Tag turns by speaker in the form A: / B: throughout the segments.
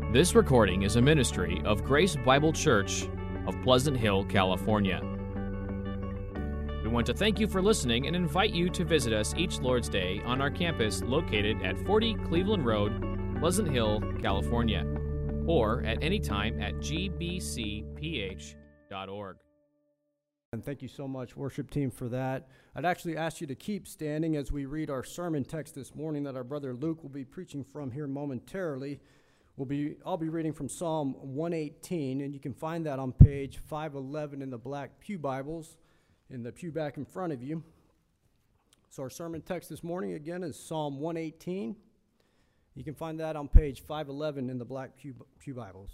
A: This recording is a ministry of Grace Bible Church of Pleasant Hill, California. We want to thank you for listening and invite you to visit us each Lord's Day on our campus located at 40 Cleveland Road, Pleasant Hill, California, or at any time at gbcph.org.
B: And thank you so much, worship team, for that. I'd actually ask you to keep standing as we read our sermon text this morning that our brother Luke will be preaching from here momentarily. I'll be reading from Psalm 118, and you can find that on page 511 in the black pew Bibles, in the pew back in front of you. So our sermon text this morning, again, is Psalm 118. You can find that on page 511 in the black pew Bibles.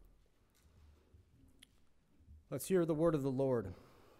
B: Let's hear the word of the Lord.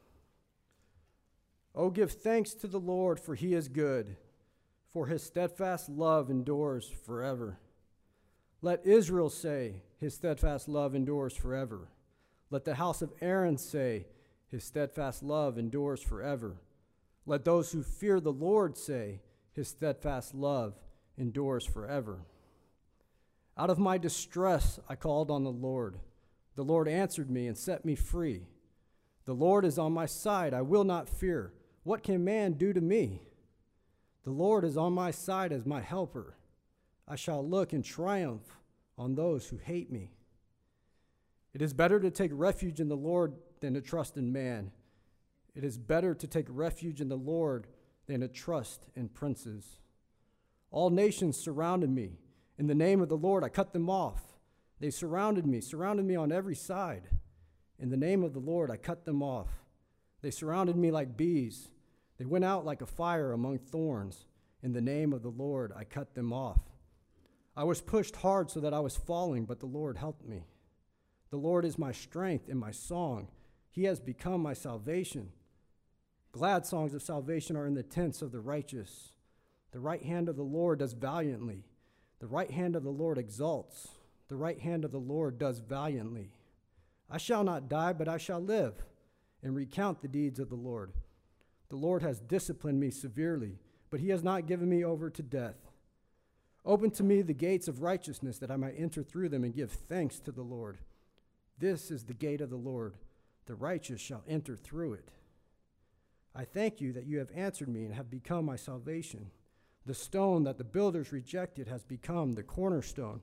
B: Oh, give thanks to the Lord, for he is good, for his steadfast love endures forever. Let Israel say, his steadfast love endures forever. Let the house of Aaron say, his steadfast love endures forever. Let those who fear the Lord say, his steadfast love endures forever. Out of my distress I called on the Lord. The Lord answered me and set me free. The Lord is on my side, I will not fear. What can man do to me? The Lord is on my side as my helper. I shall look in triumph on those who hate me. It is better to take refuge in the Lord than to trust in man. It is better to take refuge in the Lord than to trust in princes. All nations surrounded me. In the name of the Lord I cut them off. They surrounded me on every side. In the name of the Lord I cut them off. They surrounded me like bees. They went out like a fire among thorns. In the name of the Lord I cut them off. I was pushed hard so that I was falling, but the Lord helped me. The Lord is my strength and my song. He has become my salvation. Glad songs of salvation are in the tents of the righteous. The right hand of the Lord does valiantly. The right hand of the Lord exalts. The right hand of the Lord does valiantly. I shall not die, but I shall live and recount the deeds of the Lord. The Lord has disciplined me severely, but he has not given me over to death. Open to me the gates of righteousness, that I might enter through them and give thanks to the Lord. This is the gate of the Lord. The righteous shall enter through it. I thank you that you have answered me and have become my salvation. The stone that the builders rejected has become the cornerstone.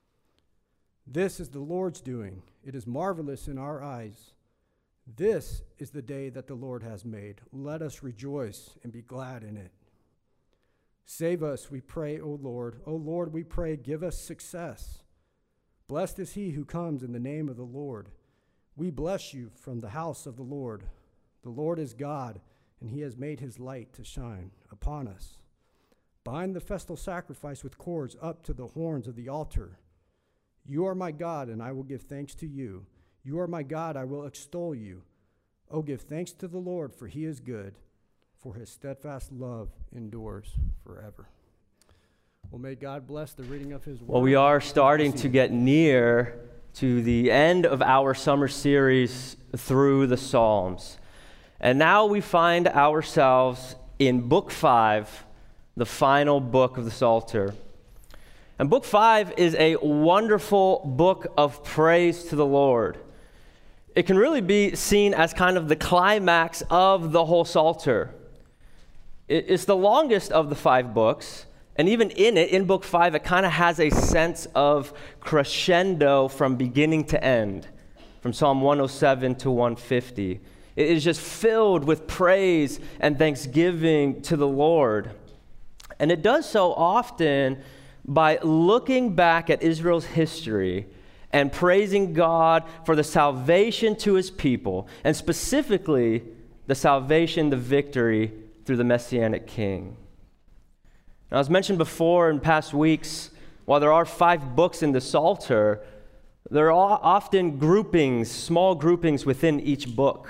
B: This is the Lord's doing. It is marvelous in our eyes. This is the day that the Lord has made. Let us rejoice and be glad in it. Save us, we pray, O Lord. O Lord, we pray, give us success. Blessed is he who comes in the name of the Lord. We bless you from the house of the Lord. The Lord is God, and he has made his light to shine upon us. Bind the festal sacrifice with cords up to the horns of the altar. You are my God, and I will give thanks to you. You are my God, I will extol you. Oh, give thanks to the Lord, for he is good, for his steadfast love endures forever. Well, may God bless the reading of his word.
C: Well, we are starting to get near to the end of our summer series through the Psalms. And now we find ourselves in Book 5, the final book of the Psalter. And Book 5 is a wonderful book of praise to the Lord. It can really be seen as kind of the climax of the whole Psalter. It's the longest of the 5 books, and even in it, in Book 5, it kind of has a sense of crescendo from beginning to end, from Psalm 107 to 150. It is just filled with praise and thanksgiving to the Lord. And it does so often by looking back at Israel's history and praising God for the salvation to his people, and specifically the salvation, the victory through the Messianic King. Now, as mentioned before in past weeks, while there are 5 books in the Psalter, there are often groupings, small groupings within each book.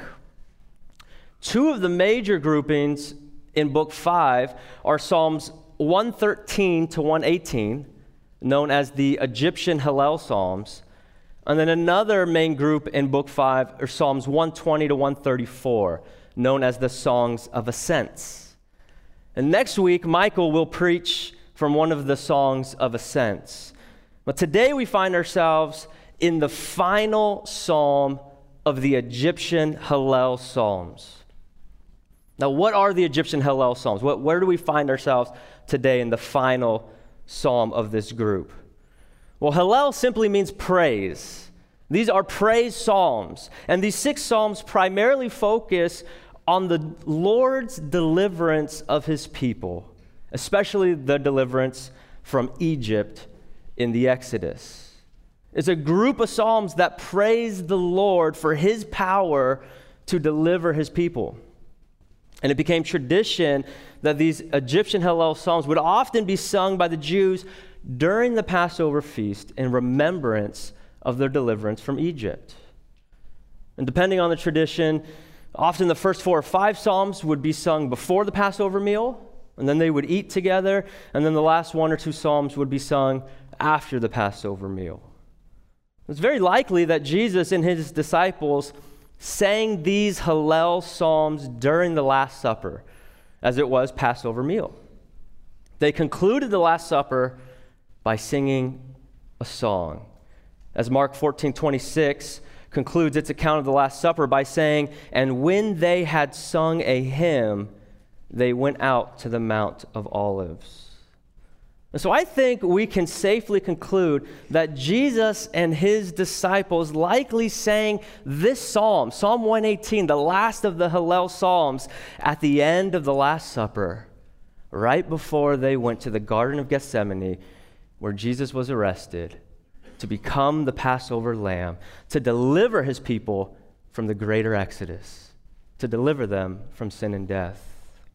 C: 2 of the major groupings in Book 5 are Psalms 113 to 118, known as the Egyptian Hallel Psalms, and then another main group in Book 5 are Psalms 120 to 134, known as the Songs of Ascents. And next week, Michael will preach from one of the Songs of Ascents. But today we find ourselves in the final psalm of the Egyptian Hallel Psalms. Now, what are the Egyptian Hallel Psalms? Where do we find ourselves today in the final psalm of this group? Well, Hallel simply means praise. These are praise psalms. And these 6 psalms primarily focus on the Lord's deliverance of his people, especially the deliverance from Egypt in the Exodus. It's a group of psalms that praise the Lord for his power to deliver his people. And it became tradition that these Egyptian Hallel psalms would often be sung by the Jews during the Passover feast in remembrance of their deliverance from Egypt. And depending on the tradition, often the first 4 or 5 psalms would be sung before the Passover meal, and then they would eat together, and then the last 1 or 2 psalms would be sung after the Passover meal. It's very likely that Jesus and his disciples sang these Hallel psalms during the Last Supper, as it was Passover meal. They concluded the Last Supper by singing a song. As Mark 14:26 concludes its account of the Last Supper by saying, "And when they had sung a hymn, they went out to the Mount of Olives." And so I think we can safely conclude that Jesus and his disciples likely sang this psalm, Psalm 118, the last of the Hallel Psalms, at the end of the Last Supper, right before they went to the Garden of Gethsemane, where Jesus was arrested to become the Passover lamb, to deliver his people from the greater Exodus, to deliver them from sin and death.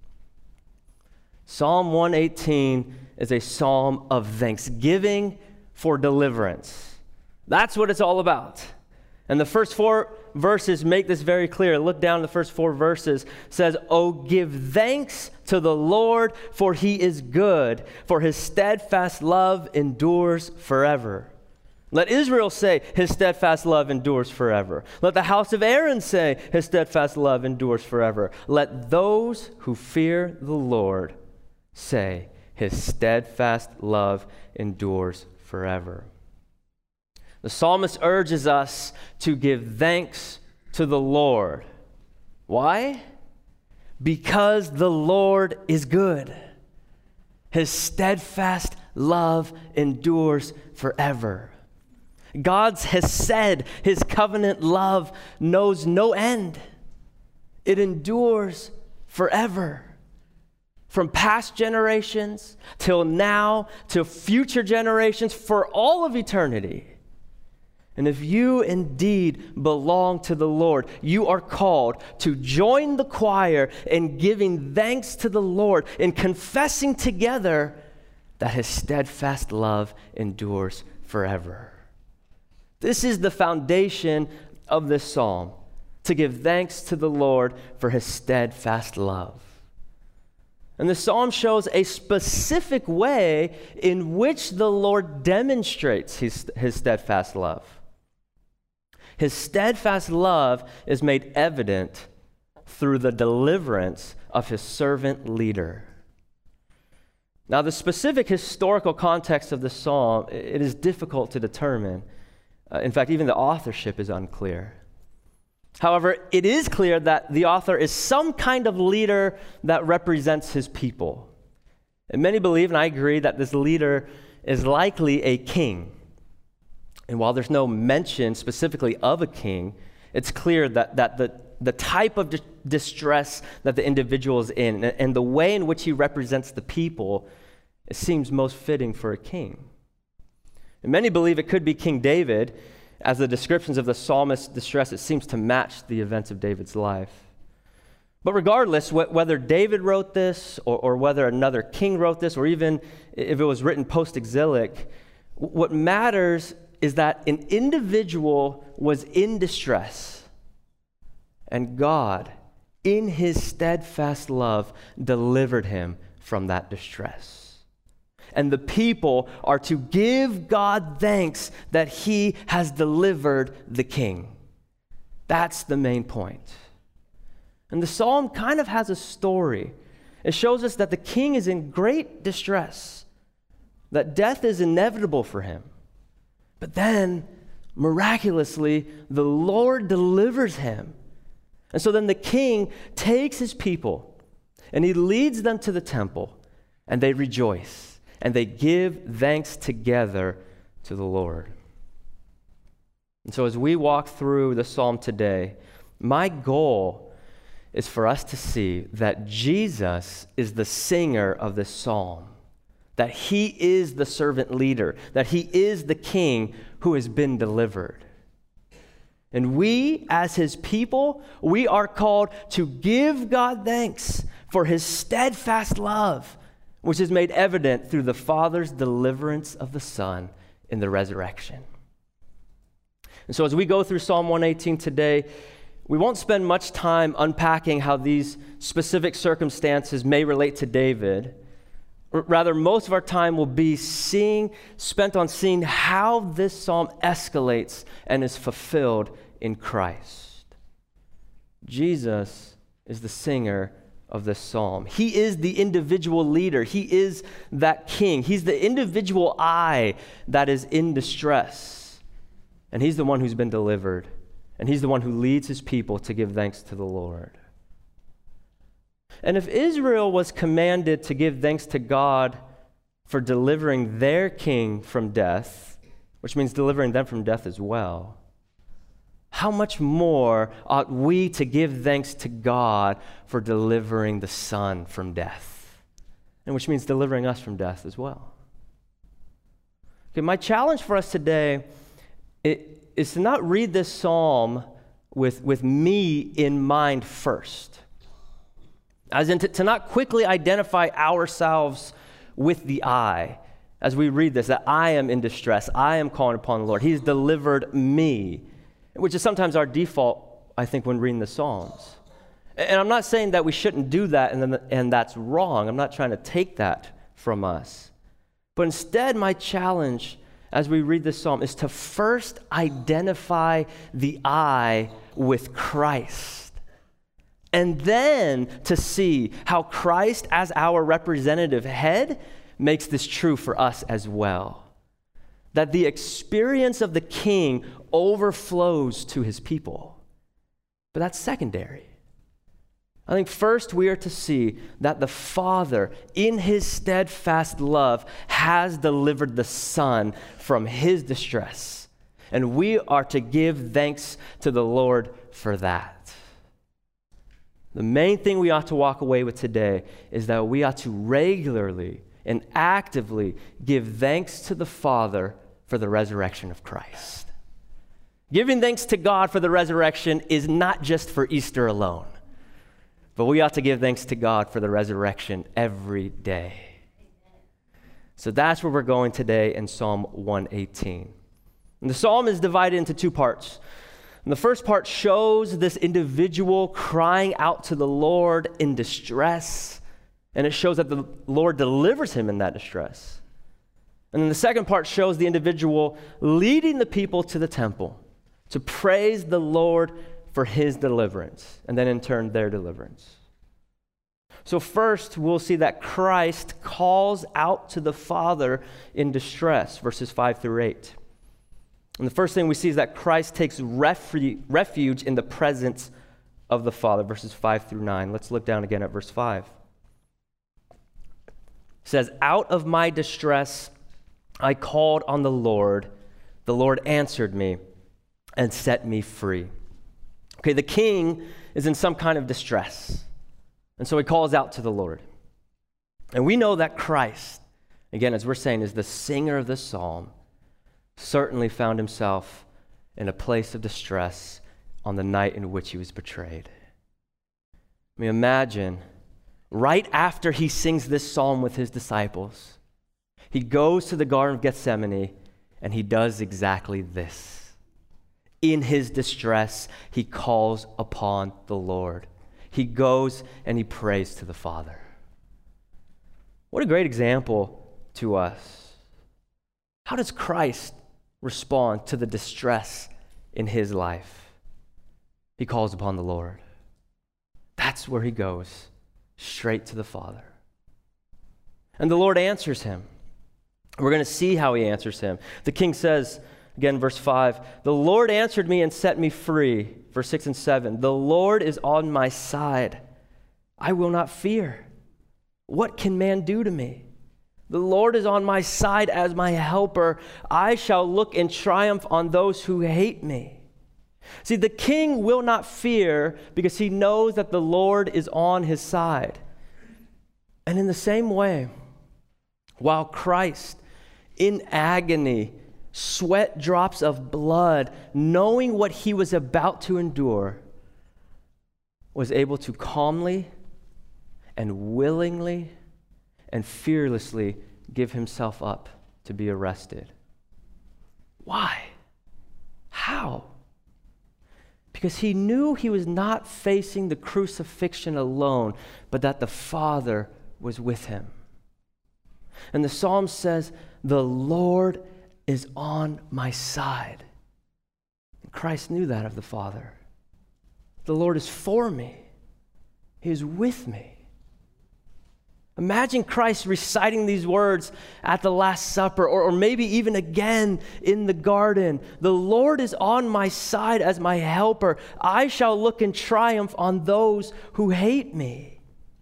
C: Psalm 118 is a psalm of thanksgiving for deliverance. That's what it's all about. And the first 4 verses make this very clear. Look down the first 4 verses. It says, "Oh, give thanks to the Lord, for he is good, for his steadfast love endures forever. Let Israel say, his steadfast love endures forever. Let the house of Aaron say, his steadfast love endures forever. Let those who fear the Lord say, his steadfast love endures forever." The psalmist urges us to give thanks to the Lord. Why? Because the Lord is good. His steadfast love endures forever. God's hesed, his covenant love, knows no end. It endures forever. From past generations till now, to future generations, for all of eternity. And if you indeed belong to the Lord, you are called to join the choir in giving thanks to the Lord, in confessing together that his steadfast love endures forever. This is the foundation of this psalm, to give thanks to the Lord for his steadfast love. And the psalm shows a specific way in which the Lord demonstrates his steadfast love. His steadfast love is made evident through the deliverance of his servant leader. Now, the specific historical context of the psalm, it is difficult to determine. In fact, even the authorship is unclear. However, it is clear that the author is some kind of leader that represents his people. And many believe, and I agree, that this leader is likely a king. And while there's no mention specifically of a king, it's clear that the type of distress that the individual is in and the way in which he represents the people, it seems most fitting for a king. And many believe it could be King David. As the descriptions of the psalmist's distress, it seems to match the events of David's life. But regardless, whether David wrote this or whether another king wrote this, or even if it was written post-exilic, what matters is that an individual was in distress, and God, in his steadfast love, delivered him from that distress. And the people are to give God thanks that he has delivered the king. That's the main point. And the psalm kind of has a story. It shows us that the king is in great distress, that death is inevitable for him. But then, miraculously, the Lord delivers him. And so then the king takes his people and he leads them to the temple, and they rejoice and they give thanks together to the Lord. And so as we walk through the psalm today, my goal is for us to see that Jesus is the singer of this psalm, that he is the servant leader, that he is the king who has been delivered. And we, as his people, we are called to give God thanks for his steadfast love, which is made evident through the Father's deliverance of the Son in the resurrection. And so as we go through Psalm 118 today, we won't spend much time unpacking how these specific circumstances may relate to David. Rather, most of our time will be spent on seeing how this psalm escalates and is fulfilled in Christ. Jesus is the singer of this psalm. He is the individual leader. He is that king. He's the individual I that is in distress. And he's the one who's been delivered. And he's the one who leads his people to give thanks to the Lord. And if Israel was commanded to give thanks to God for delivering their king from death, which means delivering them from death as well, how much more ought we to give thanks to God for delivering the Son from death, and which means delivering us from death as well. Okay, my challenge for us today is to not read this psalm with me in mind first. As in to not quickly identify ourselves with the I as we read this, that I am in distress, I am calling upon the Lord. He's delivered me, which is sometimes our default, I think, when reading the Psalms. And I'm not saying that we shouldn't do that and that's wrong. I'm not trying to take that from us. But instead, my challenge as we read this psalm is to first identify the I with Christ, and then to see how Christ, as our representative head, makes this true for us as well. That the experience of the king overflows to his people. But that's secondary. I think first we are to see that the Father, in his steadfast love, has delivered the Son from his distress. And we are to give thanks to the Lord for that. The main thing we ought to walk away with today is that we ought to regularly and actively give thanks to the Father for the resurrection of Christ. Giving thanks to God for the resurrection is not just for Easter alone, but we ought to give thanks to God for the resurrection every day. So that's where we're going today in Psalm 118. And the psalm is divided into two parts. And the first part shows this individual crying out to the Lord in distress, and it shows that the Lord delivers him in that distress. And then the second part shows the individual leading the people to the temple to praise the Lord for his deliverance, and then in turn their deliverance. So first, we'll see that Christ calls out to the Father in distress, verses 5 through 8. And the first thing we see is that Christ takes refuge in the presence of the Father, verses 5 through 9. Let's look down again at verse 5. It says, "Out of my distress I called on the Lord answered me and set me free." Okay, the king is in some kind of distress, and so he calls out to the Lord. And we know that Christ, again, as we're saying, is the singer of this psalm, certainly found himself in a place of distress on the night in which he was betrayed. I mean, imagine, right after he sings this psalm with his disciples, he goes to the Garden of Gethsemane and he does exactly this. In his distress, he calls upon the Lord. He goes and he prays to the Father. What a great example to us. How does Christ respond to the distress in his life? He calls upon the Lord. That's where he goes, straight to the Father. And the Lord answers him. We're going to see how he answers him. The king says, Again, verse 5, the Lord answered me and set me free. Verse 6 and 7, the Lord is on my side. I will not fear. What can man do to me? The Lord is on my side as my helper. I shall look in triumph on those who hate me. See, the king will not fear because he knows that the Lord is on his side. And in the same way, while Christ, in agony, sweat drops of blood, knowing what he was about to endure, was able to calmly and willingly and fearlessly give himself up to be arrested. Why? How? Because he knew he was not facing the crucifixion alone, but that the Father was with him. And the psalm says, the Lord is on my side. And Christ knew that of the Father. The Lord is for me. He is with me. Imagine Christ reciting these words at the Last Supper, or maybe even again in the garden. The Lord is on my side as my helper. I shall look in triumph on those who hate me.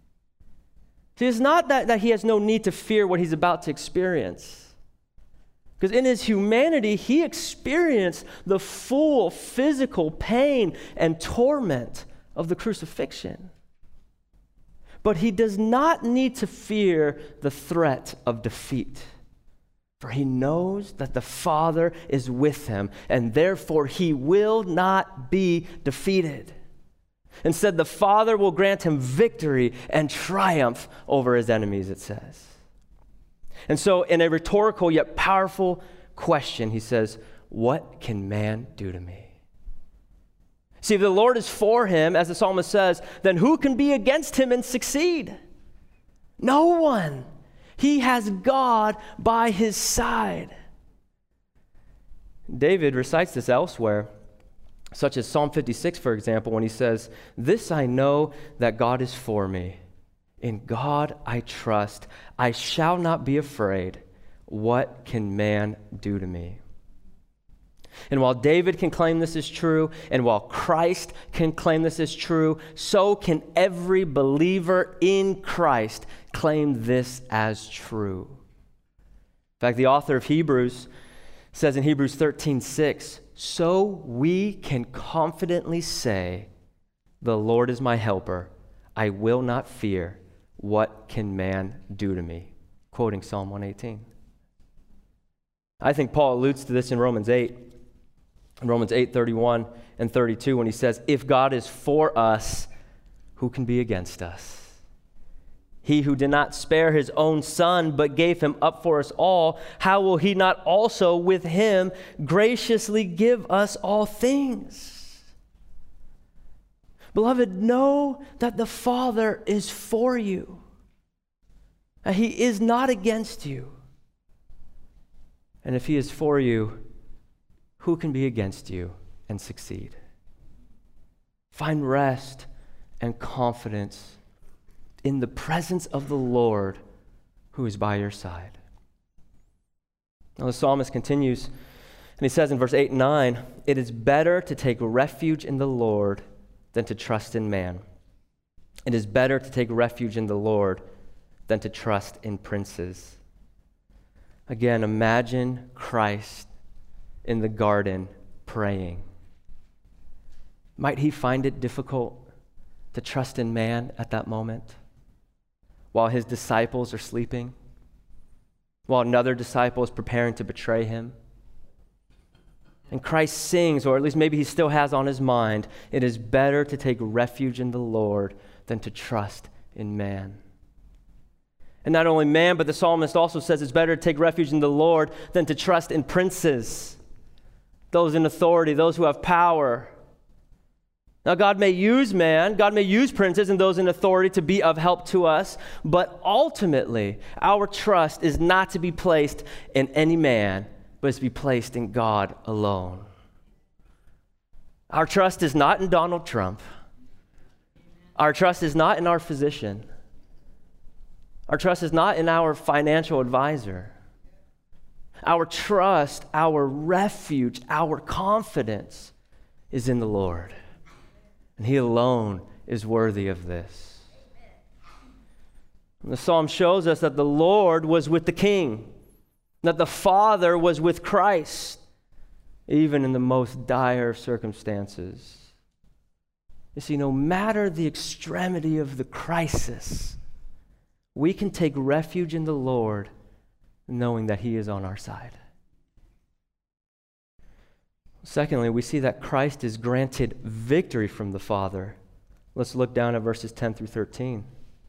C: See, it's not that he has no need to fear what he's about to experience. Because in his humanity, he experienced the full physical pain and torment of the crucifixion. But he does not need to fear the threat of defeat, for he knows that the Father is with him, and therefore he will not be defeated. Instead, the Father will grant him victory and triumph over his enemies, it says. And so, in a rhetorical yet powerful question, he says, what can man do to me? See, if the Lord is for him, as the psalmist says, then who can be against him and succeed? No one. He has God by his side. David recites this elsewhere, such as Psalm 56, for example, when he says, this I know that God is for me. In God I trust. I shall not be afraid. What can man do to me? And while David can claim this is true, and while Christ can claim this is true, so can every believer in Christ claim this as true. In fact, the author of Hebrews says in Hebrews 13:6, so we can confidently say, the Lord is my helper. I will not fear. What can man do to me? Quoting Psalm 118. I think Paul alludes to this in Romans 8. In Romans 8:31 and 32, when he says, if God is for us, who can be against us? He who did not spare his own son, but gave him up for us all, how will he not also with him graciously give us all things? Beloved, know that the Father is for you. He is not against you. And if he is for you, who can be against you and succeed? Find rest and confidence in the presence of the Lord who is by your side. Now the psalmist continues, and he says in verse 8 and 9, it is better to take refuge in the Lord than to trust in man. It is better to take refuge in the Lord than to trust in princes. Again, imagine Christ in the garden praying. Might he find it difficult to trust in man at that moment while his disciples are sleeping, while another disciple is preparing to betray him? And Christ sings, or at least maybe he still has on his mind, it is better to take refuge in the Lord than to trust in man. And not only man, but the psalmist also says it's better to take refuge in the Lord than to trust in princes, those in authority, those who have power. Now, God may use man, God may use princes and those in authority to be of help to us, but ultimately, our trust is not to be placed in any man, but is to be placed in God alone. Our trust is not in Donald Trump. Our trust is not in our physician. Our trust is not in our financial advisor. Our trust, our refuge, our confidence is in the Lord. And He alone is worthy of this. And the psalm shows us that the Lord was with the king, that the Father was with Christ, even in the most dire circumstances. You see, no matter the extremity of the crisis, we can take refuge in the Lord, knowing that He is on our side. Secondly, we see that Christ is granted victory from the Father. Let's look down at verses 10 through 13.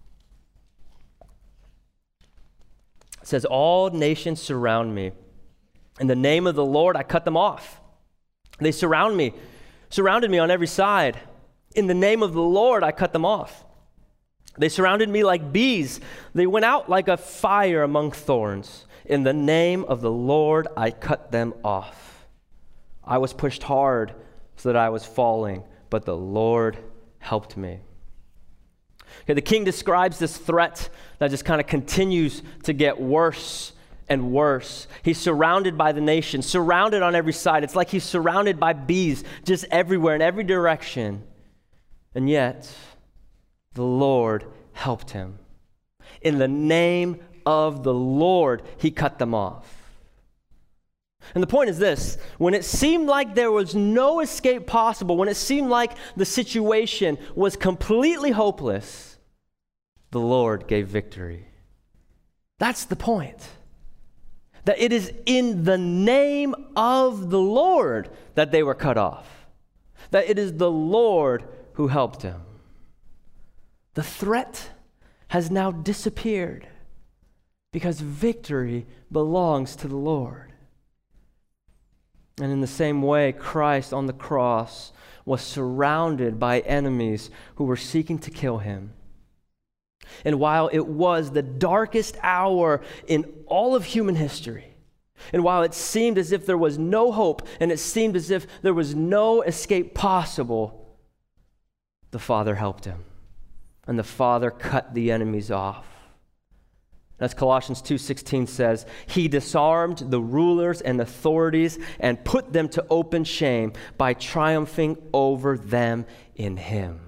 C: It says, "All nations surround me. In the name of the Lord, I cut them off. They surrounded me on every side. In the name of the Lord, I cut them off. They surrounded me like bees. They went out like a fire among thorns. In the name of the Lord, I cut them off. I was pushed hard so that I was falling, but the Lord helped me." Okay, the king describes this threat that just kind of continues to get worse and worse. He's surrounded by the nation, surrounded on every side. It's like he's surrounded by bees just everywhere, in every direction. And yet, the Lord helped him. In the name of the Lord, He cut them off. And the point is this: when it seemed like there was no escape possible, when it seemed like the situation was completely hopeless, the Lord gave victory. That's the point. That it is in the name of the Lord that they were cut off. That it is the Lord who helped him. The threat has now disappeared because victory belongs to the Lord. And in the same way, Christ on the cross was surrounded by enemies who were seeking to kill him. And while it was the darkest hour in all of human history, and while it seemed as if there was no hope, and it seemed as if there was no escape possible, the Father helped him. And the Father cut the enemies off. As Colossians 2:16 says, He disarmed the rulers and authorities and put them to open shame by triumphing over them in Him.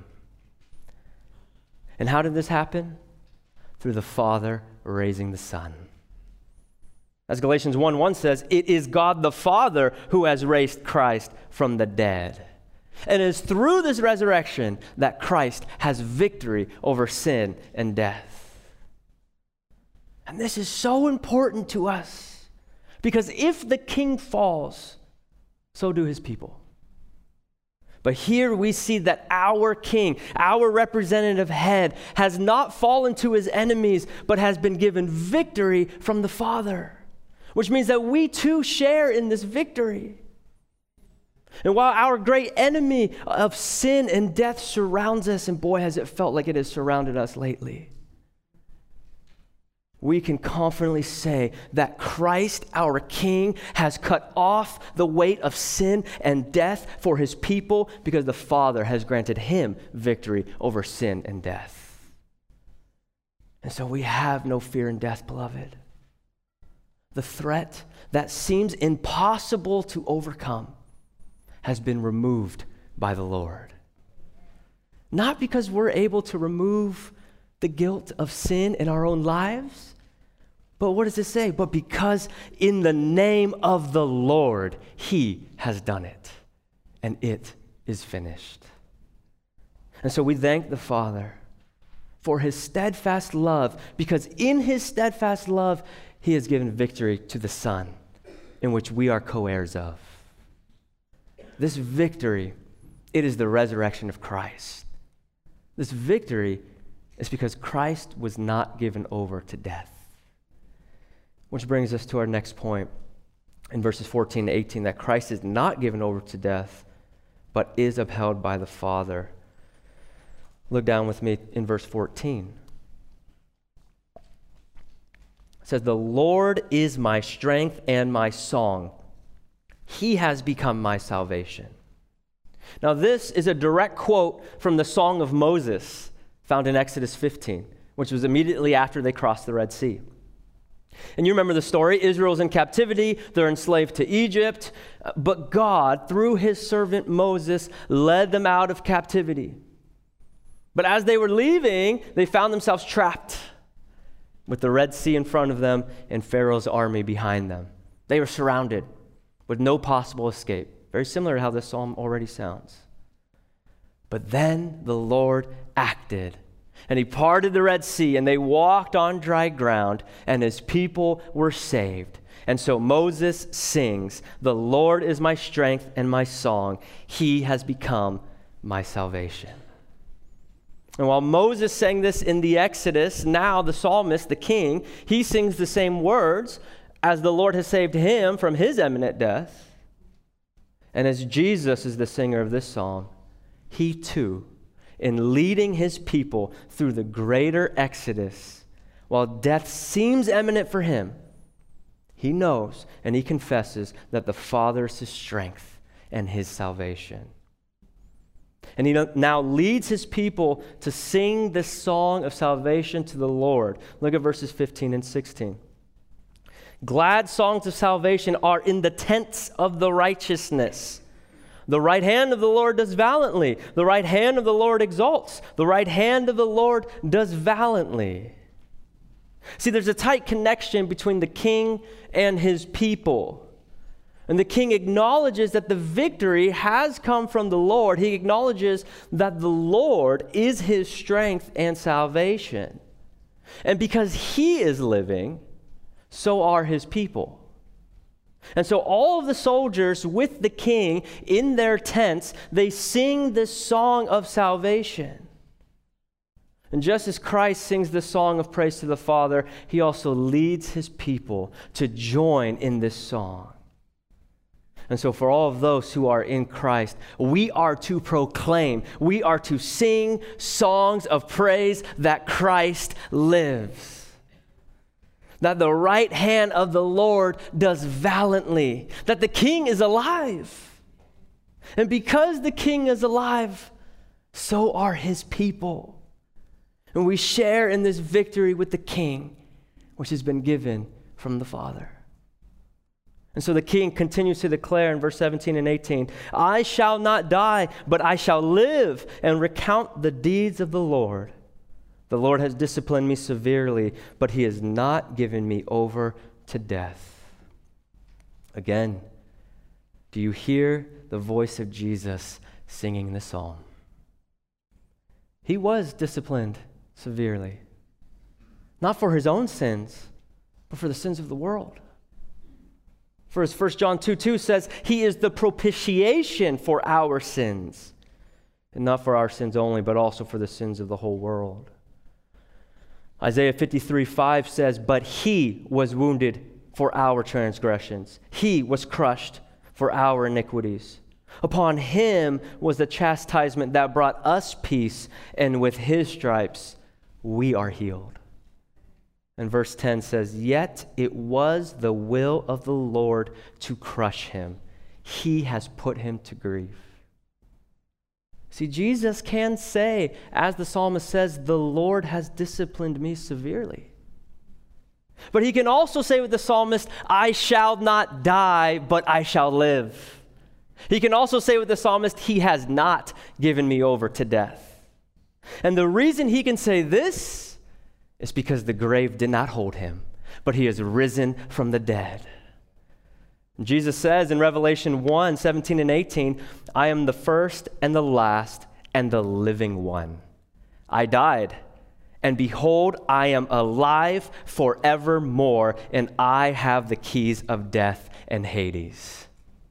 C: And how did this happen? Through the Father raising the Son. As Galatians 1:1 says, it is God the Father who has raised Christ from the dead. And it is through this resurrection that Christ has victory over sin and death. And this is so important to us, because if the king falls, so do his people. But here we see that our king, our representative head, has not fallen to his enemies, but has been given victory from the Father, which means that we too share in this victory. And while our great enemy of sin and death surrounds us, and boy, has it felt like it has surrounded us lately, we can confidently say that Christ, our King, has cut off the weight of sin and death for his people, because the Father has granted him victory over sin and death. And so we have no fear in death, beloved. The threat that seems impossible to overcome has been removed by the Lord. Not because we're able to remove the guilt of sin in our own lives, but what does it say? But because in the name of the Lord, He has done it, and it is finished. And so we thank the Father for His steadfast love, because in His steadfast love, He has given victory to the Son, in which we are co-heirs of. This victory, it is the resurrection of Christ. This victory is because Christ was not given over to death. Which brings us to our next point in verses 14 to 18, that Christ is not given over to death, but is upheld by the Father. Look down with me in verse 14. It says, the Lord is my strength and my song. He has become my salvation. Now, this is a direct quote from the Song of Moses, found in Exodus 15, which was immediately after they crossed the Red Sea. And you remember the story. Israel's in captivity. They're enslaved to Egypt. But God, through his servant Moses, led them out of captivity. But as they were leaving, they found themselves trapped with the Red Sea in front of them and Pharaoh's army behind them. They were surrounded with no possible escape. Very similar to how this psalm already sounds. But then the Lord acted, and he parted the Red Sea, and they walked on dry ground, and his people were saved. And so Moses sings, "The Lord is my strength and my song. He has become my salvation." And while Moses sang this in the Exodus, now the psalmist, the king, he sings the same words as the Lord has saved him from his imminent death. And as Jesus is the singer of this song, he too, in leading his people through the greater Exodus, while death seems imminent for him, he knows and he confesses that the Father is his strength and his salvation. And he now leads his people to sing this song of salvation to the Lord. Look at verses 15 and 16. Glad songs of salvation are in the tents of the righteousness. The right hand of the Lord does valiantly. The right hand of the Lord exalts. The right hand of the Lord does valiantly. See, there's a tight connection between the king and his people. And the king acknowledges that the victory has come from the Lord. He acknowledges that the Lord is his strength and salvation. And because he is living, so are his people. And so all of the soldiers with the king in their tents, they sing this song of salvation. And just as Christ sings the song of praise to the Father, he also leads his people to join in this song. And so for all of those who are in Christ, we are to proclaim, we are to sing songs of praise that Christ lives. That the right hand of the Lord does valiantly, that the king is alive. And because the king is alive, so are his people. And we share in this victory with the king, which has been given from the Father. And so the king continues to declare in verse 17 and 18, "I shall not die, but I shall live and recount the deeds of the Lord. The Lord has disciplined me severely, but he has not given me over to death." Again, do you hear the voice of Jesus singing the psalm? He was disciplined severely, not for his own sins, but for the sins of the world. For as 1 John 2:2 says, he is the propitiation for our sins, and not for our sins only, but also for the sins of the whole world. Isaiah 53:5 says, "But he was wounded for our transgressions. He was crushed for our iniquities. Upon him was the chastisement that brought us peace, and with his stripes we are healed." And verse 10 says, "Yet it was the will of the Lord to crush him. He has put him to grief." See, Jesus can say, as the psalmist says, "The Lord has disciplined me severely." But he can also say with the psalmist, "I shall not die, but I shall live." He can also say with the psalmist, "He has not given me over to death." And the reason he can say this is because the grave did not hold him, but he has risen from the dead. Jesus says in Revelation 1:17 and 18, "I am the first and the last and the living one. I died, and behold, I am alive forevermore, and I have the keys of death and Hades."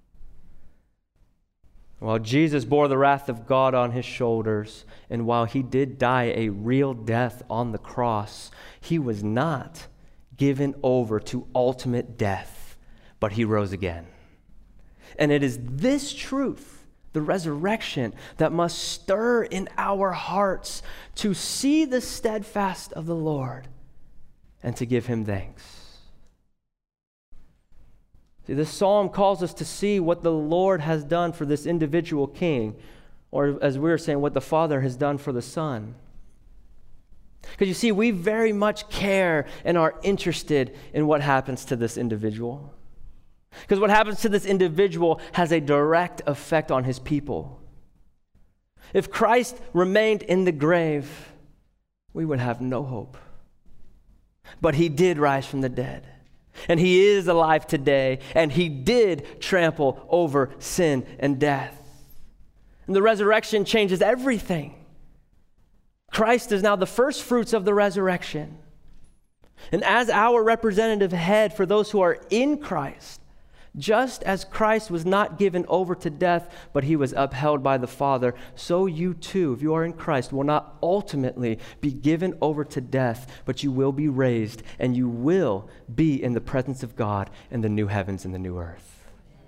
C: While Jesus bore the wrath of God on his shoulders, and while he did die a real death on the cross, he was not given over to ultimate death, but he rose again. And it is this truth, the resurrection, that must stir in our hearts to see the steadfast of the Lord and to give him thanks. See, this psalm calls us to see what the Lord has done for this individual king, or as we were saying, what the Father has done for the Son. Because you see, we very much care and are interested in what happens to this individual. Because what happens to this individual has a direct effect on his people. If Christ remained in the grave, we would have no hope. But he did rise from the dead. And he is alive today. And he did trample over sin and death. And the resurrection changes everything. Christ is now the first fruits of the resurrection. And as our representative head for those who are in Christ, just as Christ was not given over to death, but he was upheld by the Father, so you too, if you are in Christ, will not ultimately be given over to death, but you will be raised, and you will be in the presence of God in the new heavens and the new earth.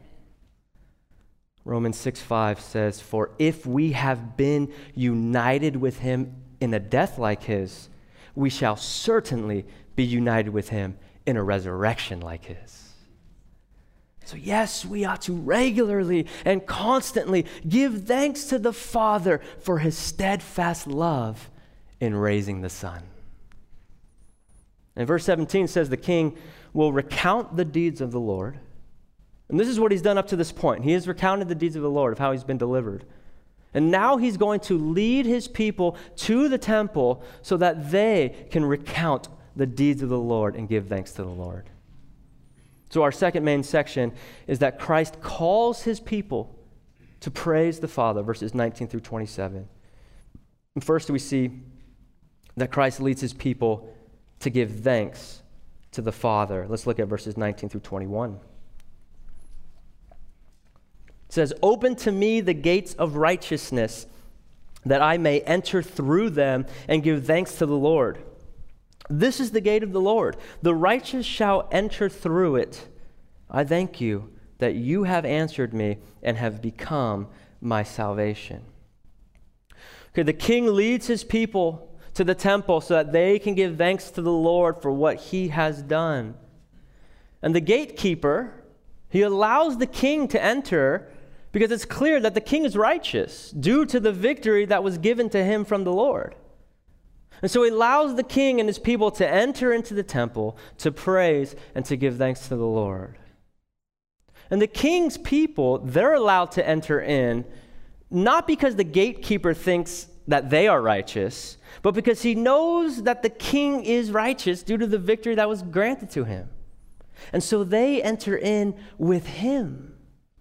C: Romans 6:5 says, "For if we have been united with him in a death like his, we shall certainly be united with him in a resurrection like his." So yes, we ought to regularly and constantly give thanks to the Father for his steadfast love in raising the Son. And verse 17 says the king will recount the deeds of the Lord. And this is what he's done up to this point. He has recounted the deeds of the Lord, of how he's been delivered. And now he's going to lead his people to the temple so that they can recount the deeds of the Lord and give thanks to the Lord. So our second main section is that Christ calls his people to praise the Father, verses 19 through 27. And first we see that Christ leads his people to give thanks to the Father. Let's look at verses 19 through 21. It says, "Open to me the gates of righteousness, that I may enter through them and give thanks to the Lord. This is the gate of the Lord. The righteous shall enter through it. I thank you that you have answered me and have become my salvation." Okay, the king leads his people to the temple so that they can give thanks to the Lord for what he has done. And the gatekeeper, he allows the king to enter because it's clear that the king is righteous due to the victory that was given to him from the Lord. And so he allows the king and his people to enter into the temple to praise and to give thanks to the Lord. And the king's people, they're allowed to enter in, not because the gatekeeper thinks that they are righteous, but because he knows that the king is righteous due to the victory that was granted to him. And so they enter in with him.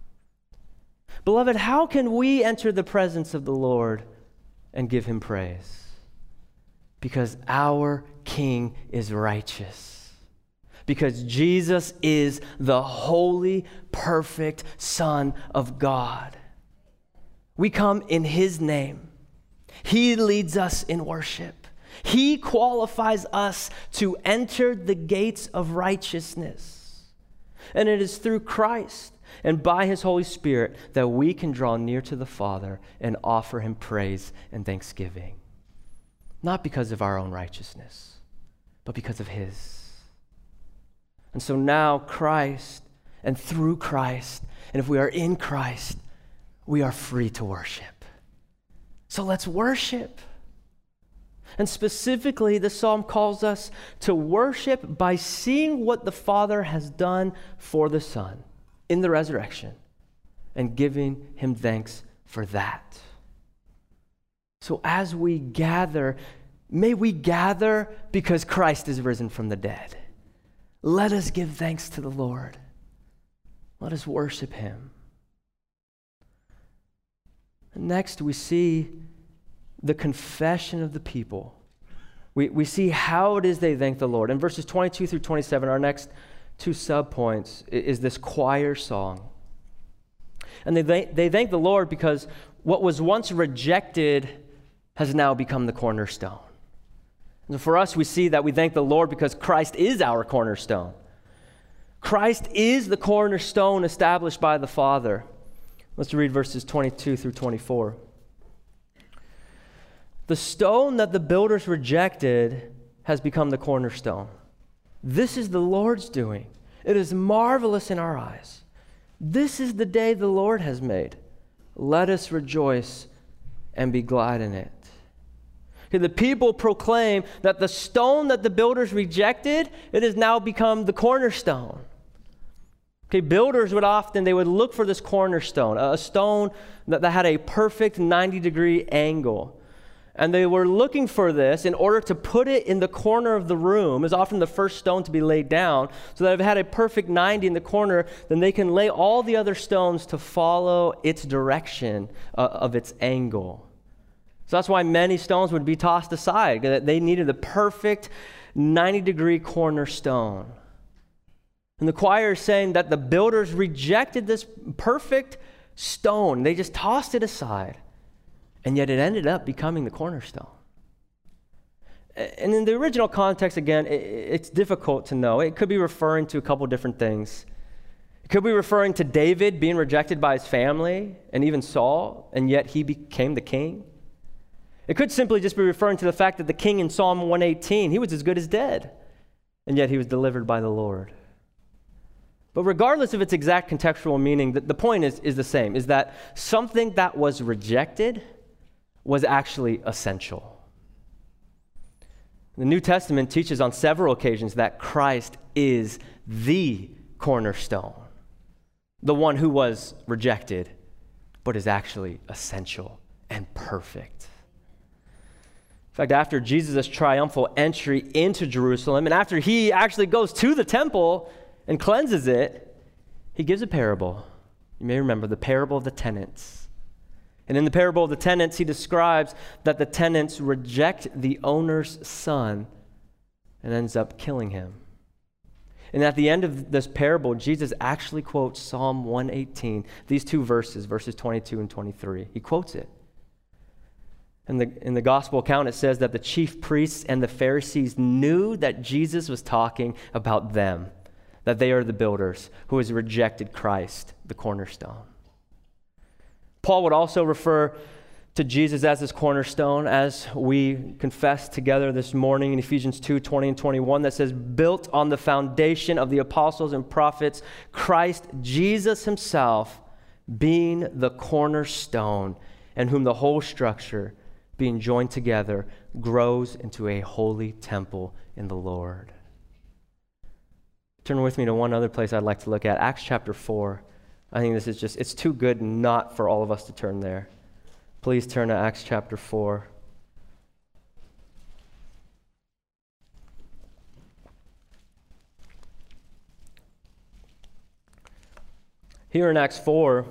C: Beloved, how can we enter the presence of the Lord and give him praise? Because our King is righteous. Because Jesus is the holy, perfect Son of God. We come in his name. He leads us in worship. He qualifies us to enter the gates of righteousness. And it is through Christ and by his Holy Spirit that we can draw near to the Father and offer him praise and thanksgiving. Not because of our own righteousness, but because of his. And so now Christ, and through Christ, and if we are in Christ, we are free to worship. So let's worship. And specifically, the psalm calls us to worship by seeing what the Father has done for the Son in the resurrection and giving him thanks for that. So as we gather, may we gather because Christ is risen from the dead. Let us give thanks to the Lord. Let us worship him. And next, we see the confession of the people. We see how it is they thank the Lord. In verses 22 through 27, our next two subpoints is this choir song. And they thank the Lord because what was once rejected has now become the cornerstone. And for us, we see that we thank the Lord because Christ is our cornerstone. Christ is the cornerstone established by the Father. Let's read verses 22 through 24. "The stone that the builders rejected has become the cornerstone. This is the Lord's doing. It is marvelous in our eyes. This is the day the Lord has made. Let us rejoice and be glad in it." Okay, the people proclaim that the stone that the builders rejected, it has now become the cornerstone. Okay, builders would look for this cornerstone, a stone that had a perfect 90-degree angle. And they were looking for this in order to put it in the corner of the room, is often the first stone to be laid down, so that if it had a perfect 90 in the corner, then they can lay all the other stones to follow its direction of its angle. So that's why many stones would be tossed aside. They needed the perfect 90-degree cornerstone. And the choir is saying that the builders rejected this perfect stone. They just tossed it aside. And yet it ended up becoming the cornerstone. And in the original context, again, it's difficult to know. It could be referring to a couple different things. It could be referring to David being rejected by his family and even Saul, and yet he became the king. It could simply just be referring to the fact that the king in Psalm 118, he was as good as dead, and yet he was delivered by the Lord. But regardless of its exact contextual meaning, the point is the same, is that something that was rejected was actually essential. The New Testament teaches on several occasions that Christ is the cornerstone, the one who was rejected, but is actually essential and perfect. In fact, after Jesus' triumphal entry into Jerusalem, and after he actually goes to the temple and cleanses it, he gives a parable. You may remember the parable of the tenants. And in the parable of the tenants, he describes that the tenants reject the owner's son and ends up killing him. And at the end of this parable, Jesus actually quotes Psalm 118, these two verses, verses 22 and 23. He quotes it. In the gospel account, it says that the chief priests and the Pharisees knew that Jesus was talking about them, that they are the builders who has rejected Christ, the cornerstone. Paul would also refer to Jesus as his cornerstone, as we confess together this morning in Ephesians 2:20 and 21, that says, built on the foundation of the apostles and prophets, Christ Jesus himself being the cornerstone, and whom the whole structure, being joined together, grows into a holy temple in the Lord. Turn with me to one other place I'd like to look at, Acts chapter 4. I think this is it's too good not for all of us to turn there. Please turn to Acts chapter 4. Here in Acts 4,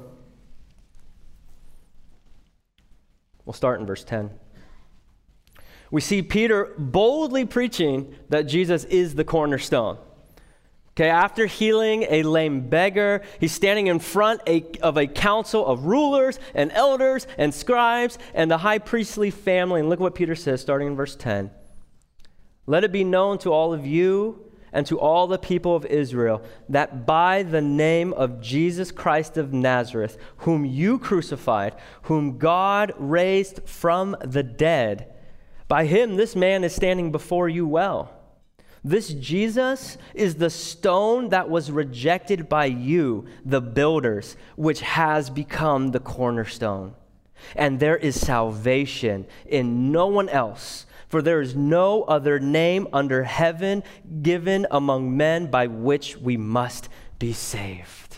C: we'll start in verse 10. We see Peter boldly preaching that Jesus is the cornerstone. Okay, after healing a lame beggar, he's standing in front of a council of rulers and elders and scribes and the high priestly family. And look what Peter says, starting in verse 10. Let it be known to all of you and to all the people of Israel that by the name of Jesus Christ of Nazareth, whom you crucified, whom God raised from the dead, by him this man is standing before you well. This Jesus is the stone that was rejected by you, the builders, which has become the cornerstone. And there is salvation in no one else, for there is no other name under heaven given among men by which we must be saved.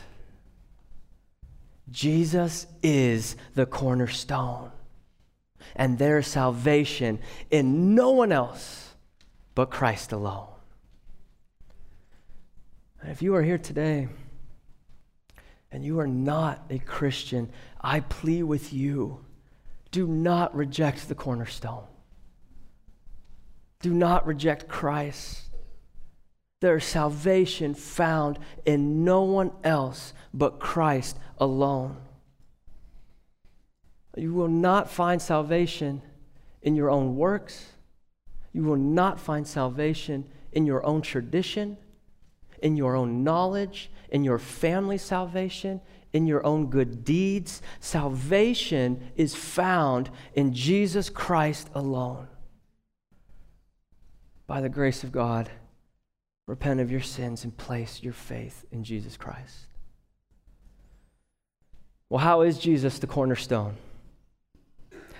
C: Jesus is the cornerstone, and there is salvation in no one else but Christ alone. If you are here today and you are not a Christian, I plead with you, do not reject the cornerstone. Do not reject Christ. There is salvation found in no one else but Christ alone. You will not find salvation in your own works. You will not find salvation in your own tradition, in your own knowledge, in your family's salvation, in your own good deeds. Salvation is found in Jesus Christ alone. By the grace of God, repent of your sins and place your faith in Jesus Christ. Well, how is Jesus the cornerstone?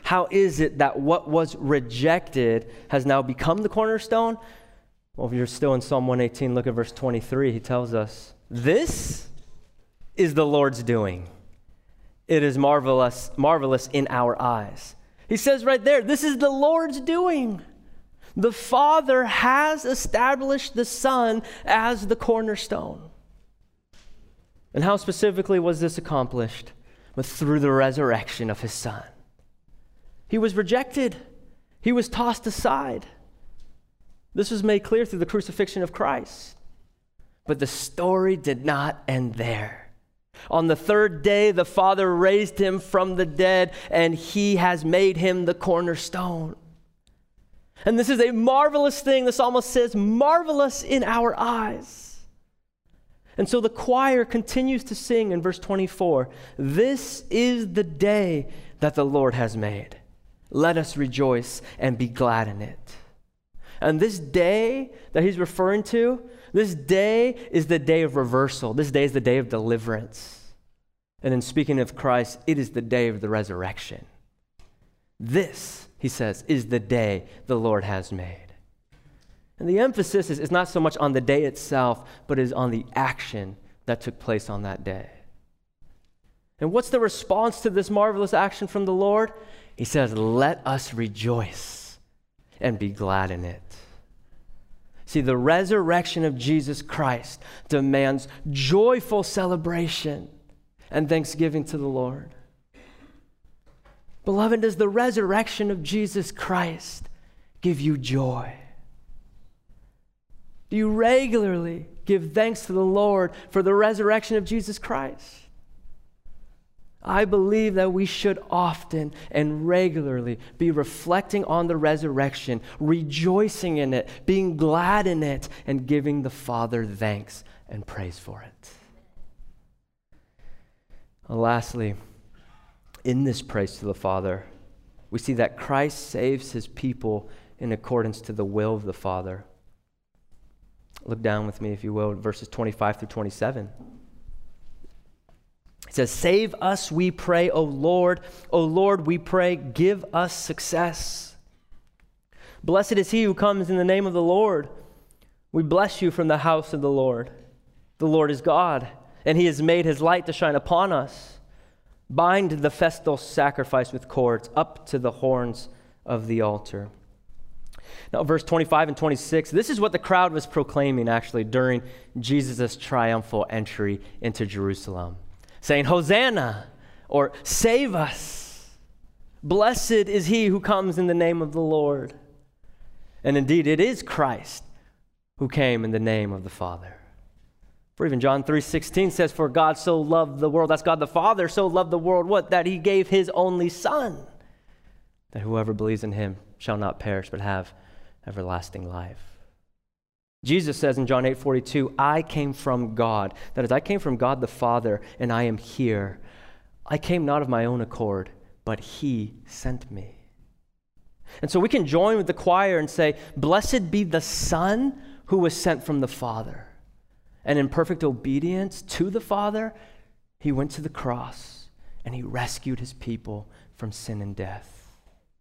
C: How is it that what was rejected has now become the cornerstone? Well, if you're still in Psalm 118, look at verse 23. He tells us, this is the Lord's doing. It is marvelous in our eyes. He says right there, this is the Lord's doing. The Father has established the Son as the cornerstone. And how specifically was this accomplished? But through the resurrection of his Son. He was rejected. He was tossed aside. This was made clear through the crucifixion of Christ. But the story did not end there. On the third day, the Father raised him from the dead, and he has made him the cornerstone. And this is a marvelous thing. The psalmist says, marvelous in our eyes. And so the choir continues to sing in verse 24, this is the day that the Lord has made. Let us rejoice and be glad in it. And this day that he's referring to, this day is the day of reversal. This day is the day of deliverance. And in speaking of Christ, it is the day of the resurrection. This, he says, is the day the Lord has made. And the emphasis is not so much on the day itself, but is on the action that took place on that day. And what's the response to this marvelous action from the Lord? He says, let us rejoice and be glad in it. See, the resurrection of Jesus Christ demands joyful celebration and thanksgiving to the Lord. Beloved, does the resurrection of Jesus Christ give you joy? Do you regularly give thanks to the Lord for the resurrection of Jesus Christ? I believe that we should often and regularly be reflecting on the resurrection, rejoicing in it, being glad in it, and giving the Father thanks and praise for it. And lastly, in this praise to the Father, we see that Christ saves his people in accordance to the will of the Father. Look down with me, if you will, verses 25 through 27. It says, save us, we pray, O Lord. O Lord, we pray, give us success. Blessed is he who comes in the name of the Lord. We bless you from the house of the Lord. The Lord is God, and he has made his light to shine upon us. Bind the festal sacrifice with cords up to the horns of the altar. Now, verse 25 and 26, this is what the crowd was proclaiming actually during Jesus' triumphal entry into Jerusalem. Saying, Hosanna, or save us. Blessed is he who comes in the name of the Lord. And indeed, it is Christ who came in the name of the Father. For even John 3:16 says, for God so loved the world, that's God the Father, so loved the world, what? That he gave his only Son, that whoever believes in him shall not perish, but have everlasting life. Jesus says in John 8:42, I came from God. That is, I came from God the Father, and I am here. I came not of my own accord, but he sent me. And so we can join with the choir and say, blessed be the Son who was sent from the Father. And in perfect obedience to the Father, he went to the cross and he rescued his people from sin and death.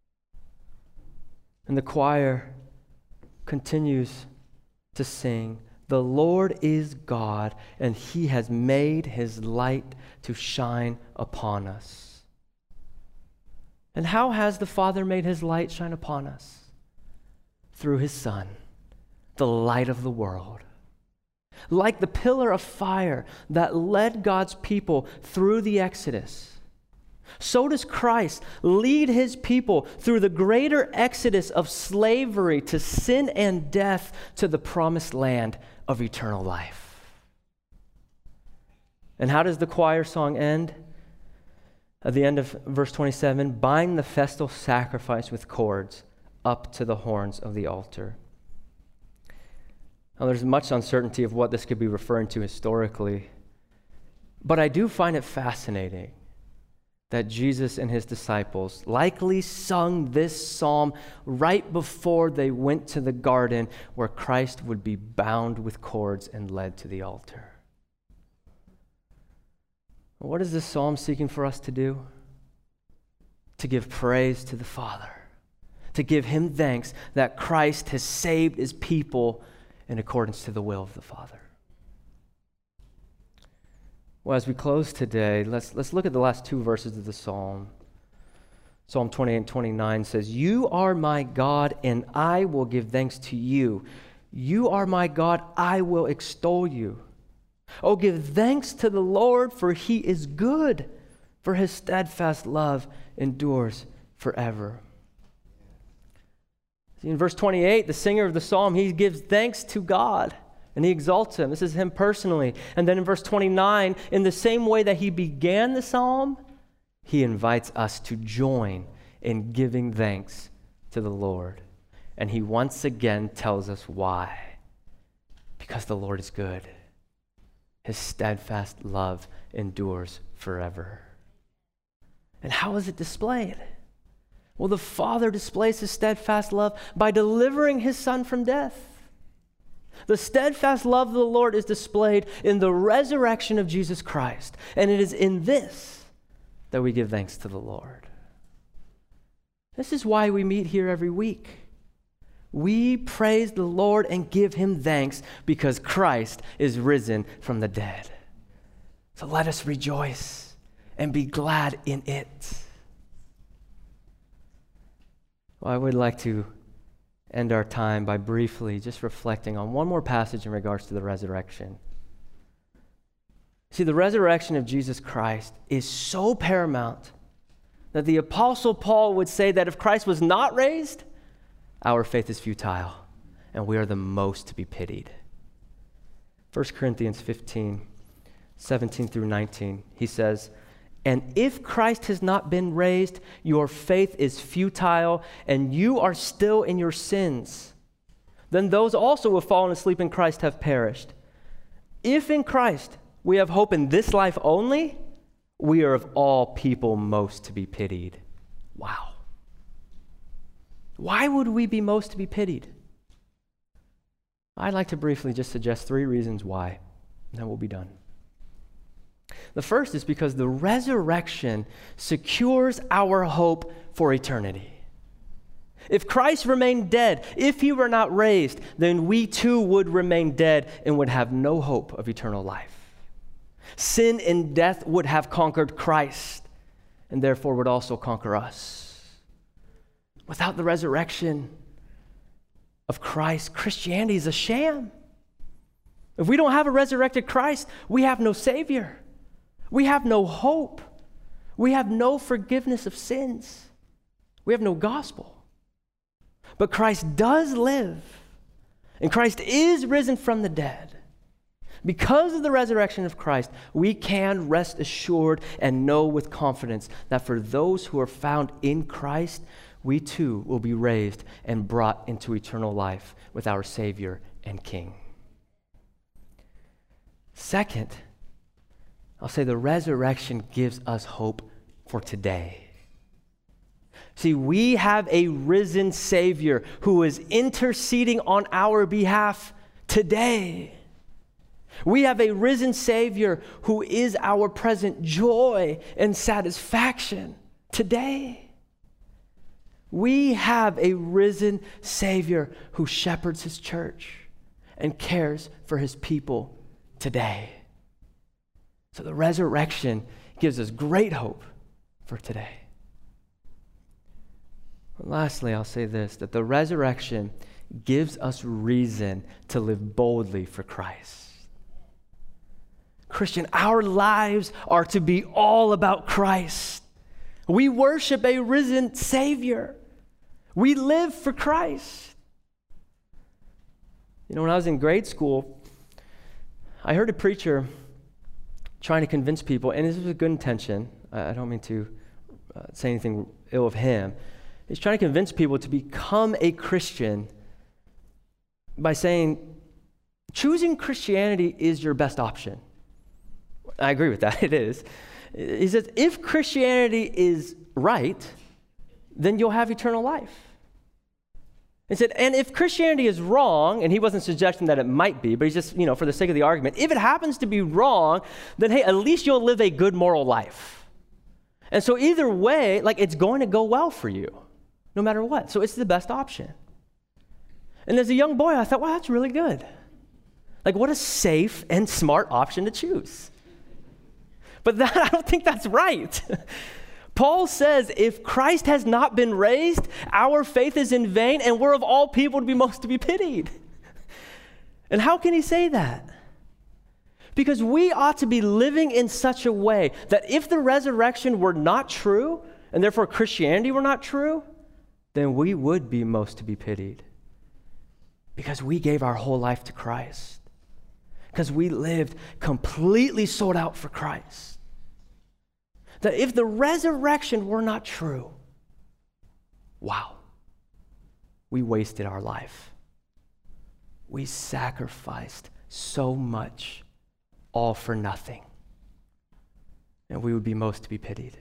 C: And the choir continues to sing, the Lord is God, and he has made his light to shine upon us. And how has the Father made his light shine upon us? Through his Son, the light of the world. Like the pillar of fire that led God's people through the Exodus, so does Christ lead his people through the greater exodus of slavery to sin and death to the promised land of eternal life. And how does the choir song end? At the end of verse 27, bind the festal sacrifice with cords up to the horns of the altar. Now, there's much uncertainty of what this could be referring to historically, but I do find it fascinating that Jesus and his disciples likely sung this psalm right before they went to the garden where Christ would be bound with cords and led to the altar. What is this psalm seeking for us to do? to give praise to the Father, to give him thanks that Christ has saved his people in accordance to the will of the Father. Well, as we close today, let's look at the last two verses of the psalm. Psalm 28 and 29 says, "You are my God, and I will give thanks to you. You are my God, I will extol you. Oh, give thanks to the Lord, for he is good, for his steadfast love endures forever." See, in verse 28, the singer of the psalm, he gives thanks to God, and he exalts him. This is him personally. And then in verse 29, in the same way that he began the psalm, he invites us to join in giving thanks to the Lord. And he once again tells us why. Because the Lord is good. His steadfast love endures forever. And how is it displayed? Well, the Father displays his steadfast love by delivering his Son from death. The steadfast love of the Lord is displayed in the resurrection of Jesus Christ. And it is in this that we give thanks to the Lord. This is why we meet here every week. We praise the Lord and give him thanks because Christ is risen from the dead. So let us rejoice and be glad in it. Well, I would like to end our time by briefly just reflecting on one more passage in regards to the resurrection. See, the resurrection of Jesus Christ is so paramount that the Apostle Paul would say that if Christ was not raised, our faith is futile, and we are the most to be pitied. 1 Corinthians 15, 17 through 19, he says, "And if Christ has not been raised, your faith is futile, and you are still in your sins. Then those also who have fallen asleep in Christ have perished. If in Christ we have hope in this life only, we are of all people most to be pitied." Wow. Why would we be most to be pitied? I'd like to briefly just suggest 3 reasons why, and then we'll be done. The first is because the resurrection secures our hope for eternity. If Christ remained dead, if he were not raised, then we too would remain dead and would have no hope of eternal life. Sin and death would have conquered Christ, and therefore would also conquer us. Without the resurrection of Christ, Christianity is a sham. If we don't have a resurrected Christ, we have no Savior. We have no hope. We have no forgiveness of sins. We have no gospel. But Christ does live, and Christ is risen from the dead. Because of the resurrection of Christ, we can rest assured and know with confidence that for those who are found in Christ, we too will be raised and brought into eternal life with our Savior and King. Second, I'll say the resurrection gives us hope for today. See, we have a risen Savior who is interceding on our behalf today. We have a risen Savior who is our present joy and satisfaction today. We have a risen Savior who shepherds his church and cares for his people today. So the resurrection gives us great hope for today. And lastly, I'll say this, that the resurrection gives us reason to live boldly for Christ. Christian, our lives are to be all about Christ. We worship a risen Savior. We live for Christ. You know, when I was in grade school, I heard a preacher trying to convince people, and this was a good intention. I don't mean to say anything ill of him. He's trying to convince people to become a Christian by saying, choosing Christianity is your best option. I agree with that, it is. He says, if Christianity is right, then you'll have eternal life. He said, and if Christianity is wrong, and he wasn't suggesting that it might be, but he's just, for the sake of the argument, if it happens to be wrong, then hey, at least you'll live a good moral life. And so either way, like, it's going to go well for you, no matter what. So it's the best option. And as a young boy, I thought, wow, that's really good. Like, what a safe and smart option to choose. But I don't think that's right. Paul says, if Christ has not been raised, our faith is in vain, and we're of all people to be most to be pitied. And how can he say that? Because we ought to be living in such a way that if the resurrection were not true, and therefore Christianity were not true, then we would be most to be pitied. Because we gave our whole life to Christ. Because we lived completely sold out for Christ. That if the resurrection were not true, wow, we wasted our life. We sacrificed so much, all for nothing. And we would be most to be pitied.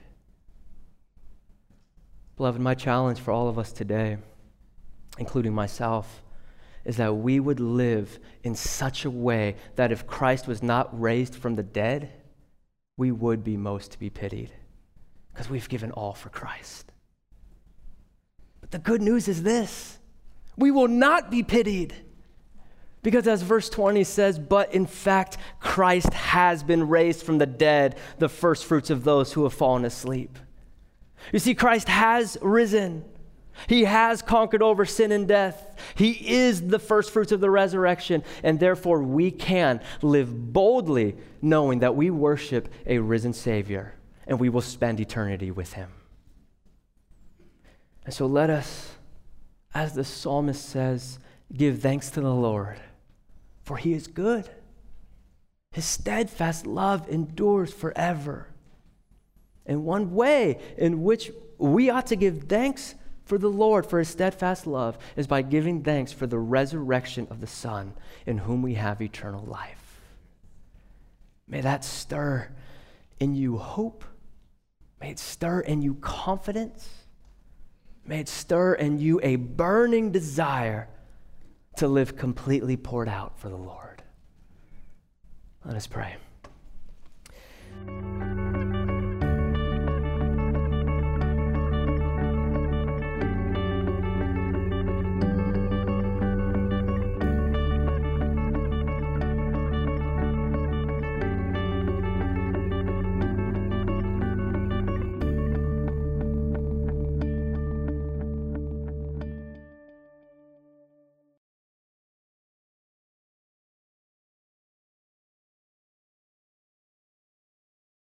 C: Beloved, my challenge for all of us today, including myself, is that we would live in such a way that if Christ was not raised from the dead, we would be most to be pitied because we've given all for Christ. But the good news is this: we will not be pitied. Because as verse 20 says, but in fact, Christ has been raised from the dead, the first fruits of those who have fallen asleep. You see, Christ has risen. He has conquered over sin and death. He is the first fruits of the resurrection, and therefore we can live boldly knowing that we worship a risen Savior and we will spend eternity with him. And so let us, as the psalmist says, give thanks to the Lord, for he is good. His steadfast love endures forever. And one way in which we ought to give thanks for the Lord, for his steadfast love, is by giving thanks for the resurrection of the Son, in whom we have eternal life. May that stir in you hope. May it stir in you confidence. May it stir in you a burning desire to live completely poured out for the Lord. Let us pray.